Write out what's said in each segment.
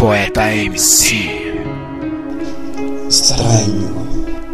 Poeta MC. Estranho.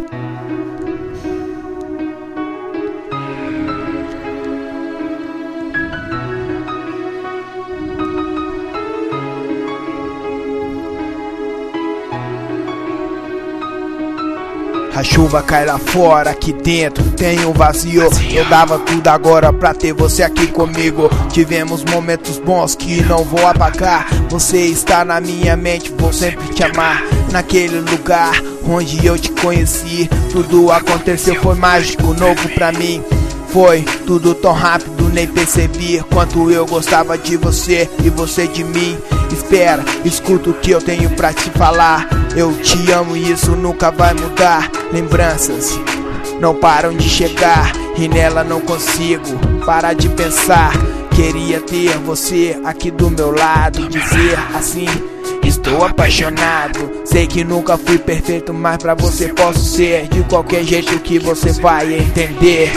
A chuva cai lá fora, aqui dentro tem um vazio. Eu dava tudo agora pra ter você aqui comigo. Tivemos momentos bons que não vou apagar. Você está na minha mente, vou sempre te amar. Naquele lugar onde eu te conheci, tudo aconteceu, foi mágico, novo pra mim. Foi tudo tão rápido, nem percebi quanto eu gostava de você e você de mim. Espera, escuta o que eu tenho pra te falar. Eu te amo e isso nunca vai mudar. Lembranças não param de chegar e nela não consigo parar de pensar. Queria ter você aqui do meu lado, dizer assim: estou apaixonado. Sei que nunca fui perfeito, mas pra você posso ser de qualquer jeito que você vai entender.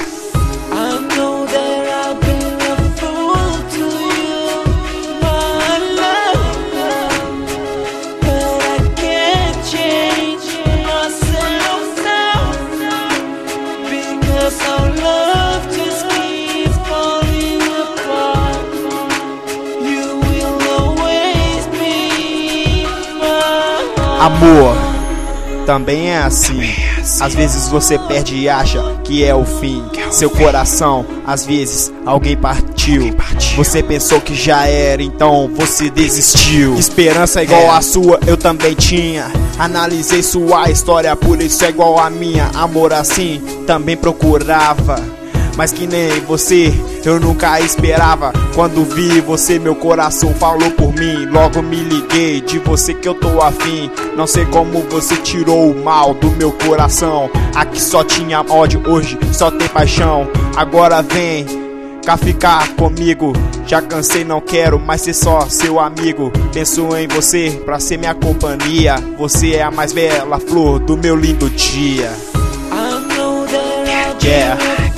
Amor também é assim. Às vezes você perde e acha que é o fim. Seu coração, às vezes alguém partiu. Você pensou que já era, então você desistiu. Esperança igual a sua eu também tinha. Analisei sua história, por isso é igual a minha. Amor assim também procurava, mas que nem você, eu nunca esperava. Quando vi você, meu coração falou por mim. Logo me liguei, de você que eu tô afim. Não sei como você tirou o mal do meu coração. Aqui só tinha ódio, hoje só tem paixão. Agora vem cá ficar comigo. Já cansei, não quero mais ser só seu amigo. Penso em você pra ser minha companhia. Você é a mais bela flor do meu lindo dia. Yeah.